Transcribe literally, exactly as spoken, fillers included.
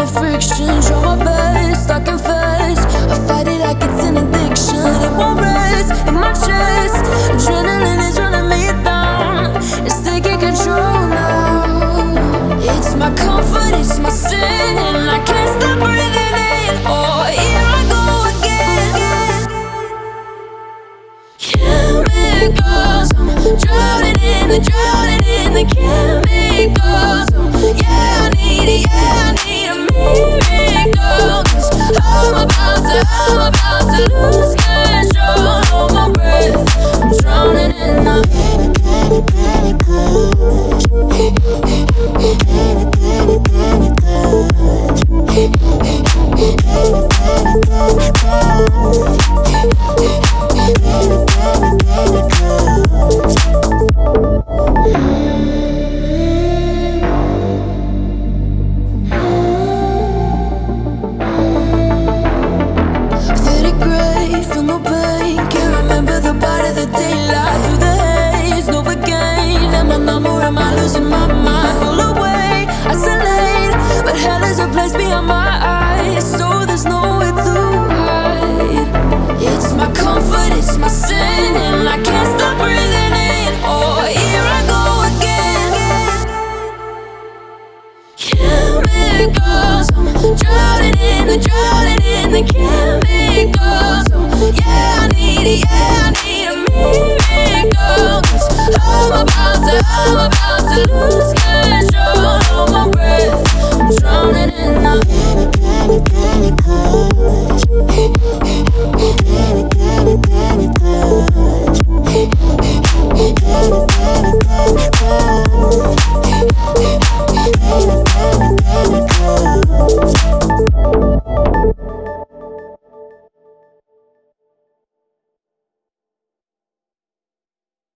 the friction. Try my best, I confess. I fight it like it's an addiction. It won't rest in my chest. Adrenaline is running me down. It's taking control now. It's my comfort, it's my sin. I can't stop breathing in. Oh, here I go again. Chemicals, I'm drowning in the, drowning in the chemicals. Oh, yeah, I need it, yeah, I need a miracle. 'Cause I'm about to, I'm about to lose control of my breath. I'm drowning in the beyond my eyes, so there's nowhere to hide. It's my comfort, it's my sin, and I can't stop breathing in. Oh, here I go again. Chemicals, I'm drowning in the, drowning in the chemicals. Oh, yeah, I need it, yeah, I need a miracle. 'Cause I'm about to, I'm about to lose control of my breath. I'm drowning in the chemicals.